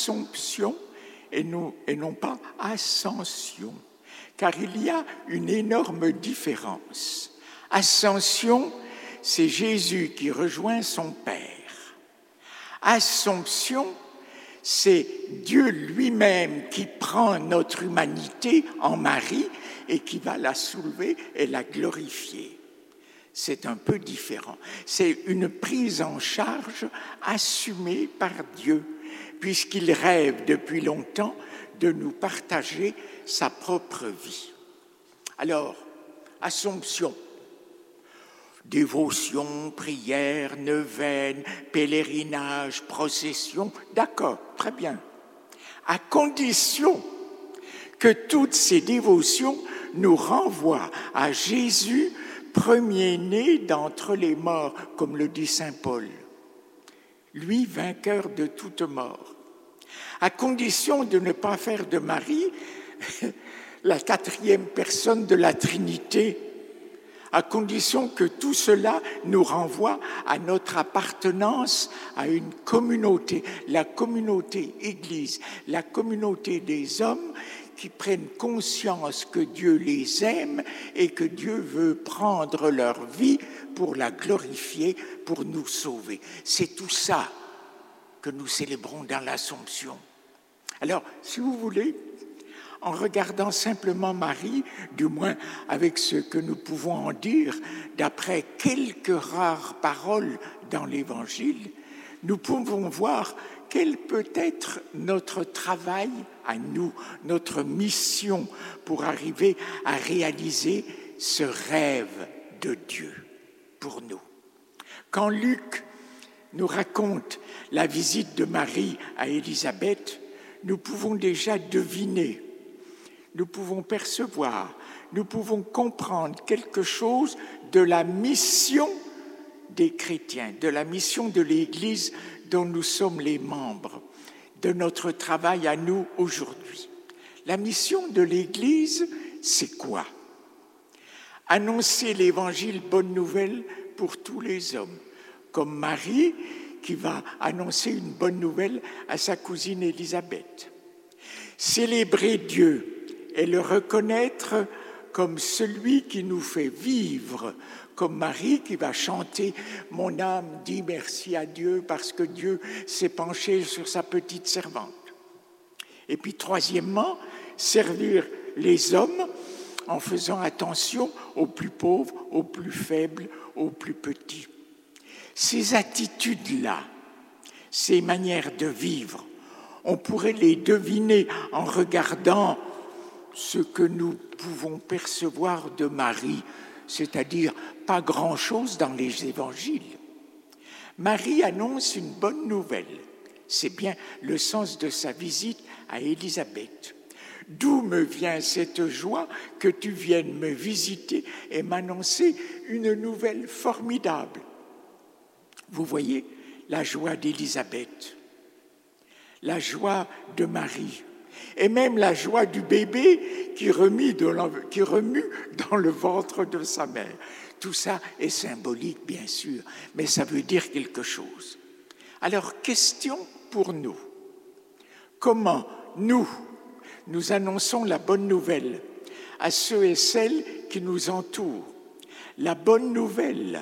Assomption et non pas Ascension. Car il y a une énorme différence. Ascension, c'est Jésus qui rejoint son Père. Assomption, c'est Dieu lui-même qui prend notre humanité en Marie et qui va la soulever et la glorifier. C'est un peu différent. C'est une prise en charge assumée par Dieu, puisqu'il rêve depuis longtemps de nous partager sa propre vie. Alors, Assomption, dévotion, prière, neuvaine, pèlerinage, procession, d'accord, très bien. À condition que toutes ces dévotions nous renvoient à Jésus, premier-né d'entre les morts, comme le dit saint Paul. Lui, vainqueur de toute mort. À condition de ne pas faire de Marie la quatrième personne de la Trinité, à condition que tout cela nous renvoie à notre appartenance à une communauté, la communauté Église, la communauté des hommes qui prennent conscience que Dieu les aime et que Dieu veut prendre leur vie pour la glorifier, pour nous sauver. C'est tout ça que nous célébrons dans l'Assomption. Alors, si vous voulez, en regardant simplement Marie, du moins avec ce que nous pouvons en dire, d'après quelques rares paroles dans l'Évangile, nous pouvons voir quel peut être notre travail à nous, notre mission pour arriver à réaliser ce rêve de Dieu pour nous. Quand Luc nous raconte la visite de Marie à Élisabeth, nous pouvons déjà deviner, nous pouvons percevoir, nous pouvons comprendre quelque chose de la mission des chrétiens, de la mission de l'Église dont nous sommes les membres, de notre travail à nous aujourd'hui. La mission de l'Église, c'est quoi? Annoncer l'Évangile bonne nouvelle pour tous les hommes, comme Marie qui va annoncer une bonne nouvelle à sa cousine Élisabeth. Célébrer Dieu et le reconnaître comme celui qui nous fait vivre, comme Marie qui va chanter « Mon âme dit merci à Dieu parce que Dieu s'est penché sur sa petite servante ». Et puis troisièmement, servir les hommes en faisant attention aux plus pauvres, aux plus faibles, aux plus petits. Ces attitudes-là, ces manières de vivre, on pourrait les deviner en regardant ce que nous pouvons percevoir de Marie, c'est-à-dire pas grand-chose dans les évangiles. Marie annonce une bonne nouvelle. C'est bien le sens de sa visite à Élisabeth. D'où me vient cette joie que tu viennes me visiter et m'annoncer une nouvelle formidable. Vous voyez la joie d'Élisabeth, la joie de Marie, et même la joie du bébé qui remue dans le ventre de sa mère. Tout ça est symbolique, bien sûr, mais ça veut dire quelque chose. Alors, question pour nous. Comment nous annonçons la bonne nouvelle à ceux et celles qui nous entourent? La bonne nouvelle,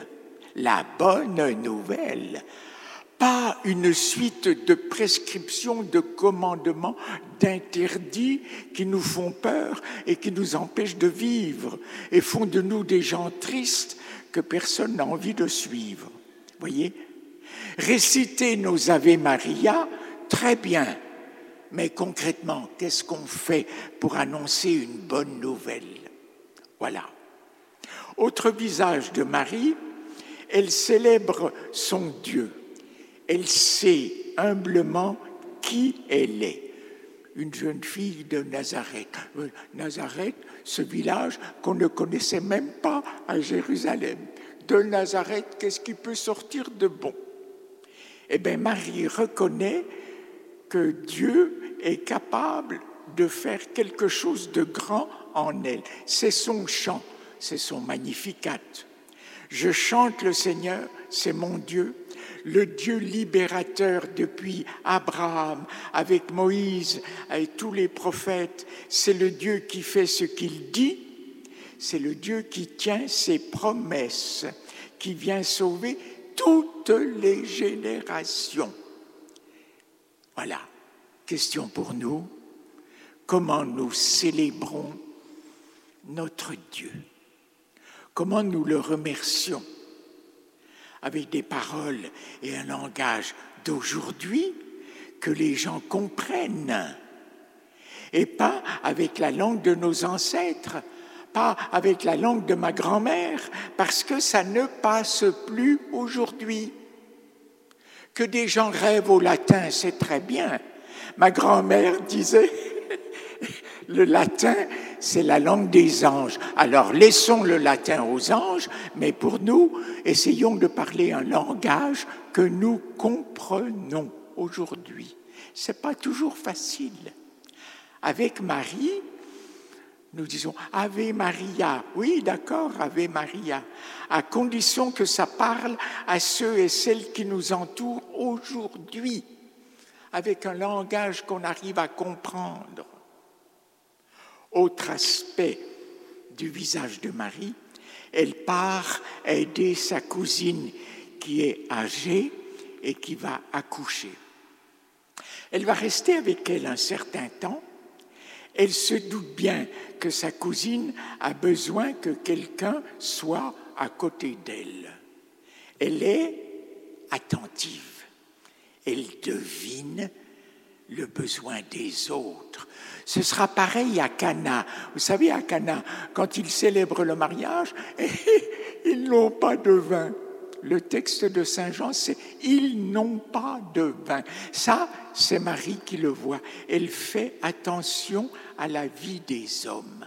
pas une suite de prescriptions, de commandements, d'interdits qui nous font peur et qui nous empêchent de vivre et font de nous des gens tristes que personne n'a envie de suivre. Voyez ? Réciter nos Ave Maria, très bien, mais concrètement, qu'est-ce qu'on fait pour annoncer une bonne nouvelle? Voilà. Autre visage de Marie, elle célèbre son Dieu. Elle sait humblement qui elle est. Une jeune fille de Nazareth. Nazareth, ce village qu'on ne connaissait même pas à Jérusalem. De Nazareth, qu'est-ce qui peut sortir de bon? Eh bien, Marie reconnaît que Dieu est capable de faire quelque chose de grand en elle. C'est son chant, c'est son Magnificat. Je chante le Seigneur, c'est mon Dieu. le Dieu libérateur depuis Abraham, avec Moïse, avec tous les prophètes. C'est le Dieu qui fait ce qu'il dit. C'est le Dieu qui tient ses promesses, qui vient sauver toutes les générations. Voilà, question pour nous. Comment nous célébrons notre Dieu? Comment nous le remercions? Avec des paroles et un langage d'aujourd'hui que les gens comprennent, et pas avec la langue de nos ancêtres, pas avec la langue de ma grand-mère, parce que ça ne passe plus aujourd'hui. Que des gens rêvent au latin, c'est très bien. Ma grand-mère disait, le latin, c'est la langue des anges. Alors laissons le latin aux anges, mais pour nous, essayons de parler un langage que nous comprenons aujourd'hui. C'est pas toujours facile. Avec Marie, nous disons Ave Maria. Oui, d'accord, Ave Maria, à condition que ça parle à ceux et celles qui nous entourent aujourd'hui, avec un langage qu'on arrive à comprendre. Autre aspect du visage de Marie, elle part aider sa cousine qui est âgée et qui va accoucher. Elle va rester avec elle un certain temps. Elle se doute bien que sa cousine a besoin que quelqu'un soit à côté d'elle. Elle est attentive. Elle devine le besoin des autres. Ce sera pareil à Cana. Vous savez, à Cana, quand ils célèbrent le mariage, ils n'ont pas de vin. Le texte de Saint Jean, c'est « ils n'ont pas de vin ». Ça, c'est Marie qui le voit. Elle fait attention à la vie des hommes.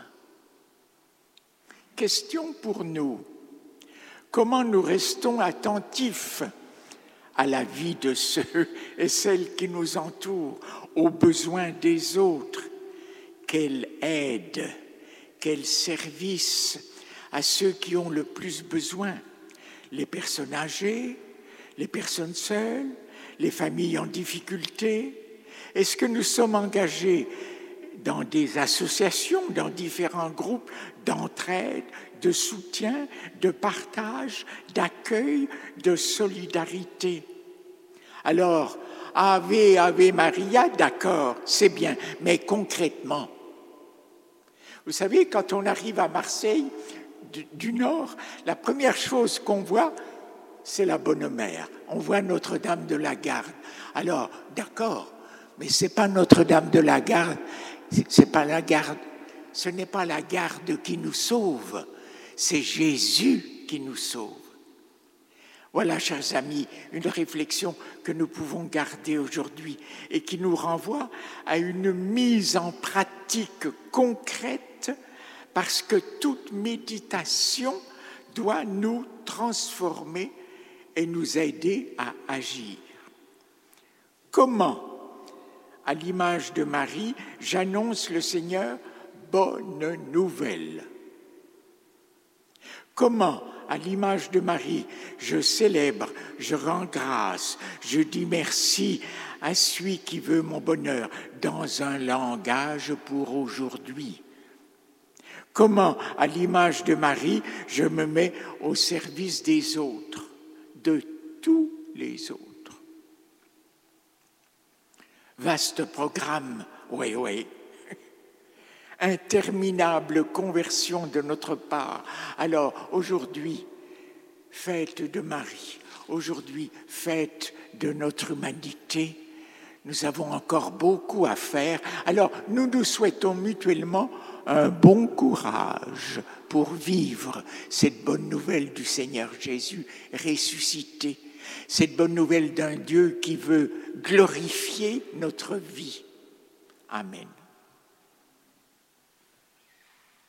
Question pour nous. Comment nous restons attentifs à la vie de ceux et celles qui nous entourent, aux besoins des autres? Quelle aide, quel service à ceux qui ont le plus besoin? Les personnes âgées, les personnes seules, les familles en difficulté? Est-ce que nous sommes engagés dans des associations, dans différents groupes d'entraide, de soutien, de partage, d'accueil, de solidarité? Alors, Ave, Ave Maria, d'accord, c'est bien, mais concrètement, vous savez, quand on arrive à Marseille du Nord, la première chose qu'on voit, c'est la Bonne Mère. On voit Notre-Dame de la Garde. Alors, d'accord, mais c'est pas Notre-Dame de la Garde, c'est pas la garde, ce n'est pas la garde qui nous sauve, c'est Jésus qui nous sauve. Voilà, chers amis, une réflexion que nous pouvons garder aujourd'hui et qui nous renvoie à une mise en pratique concrète, parce que toute méditation doit nous transformer et nous aider à agir. Comment, à l'image de Marie, j'annonce le Seigneur, bonne nouvelle? Comment, à l'image de Marie, je célèbre, je rends grâce, je dis merci à celui qui veut mon bonheur dans un langage pour aujourd'hui? Comment, à l'image de Marie, je me mets au service des autres, de tous les autres? Vaste programme, oui. Interminable conversion de notre part. Alors, aujourd'hui, fête de Marie, aujourd'hui, fête de notre humanité, nous avons encore beaucoup à faire. Alors, nous nous souhaitons mutuellement un bon courage pour vivre cette bonne nouvelle du Seigneur Jésus ressuscité, cette bonne nouvelle d'un Dieu qui veut glorifier notre vie. Amen.